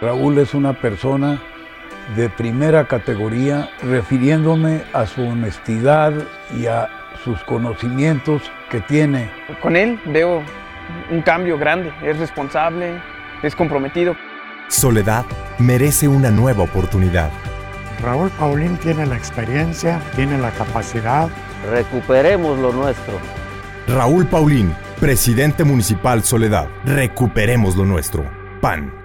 Raúl es una persona de primera categoría, refiriéndome a su honestidad y a sus conocimientos que tiene. Con él veo un cambio grande, es responsable, es comprometido. Soledad merece una nueva oportunidad. Raúl Paulín tiene la experiencia, tiene la capacidad. Recuperemos lo nuestro. Raúl Paulín, presidente municipal Soledad. Recuperemos lo nuestro. PAN.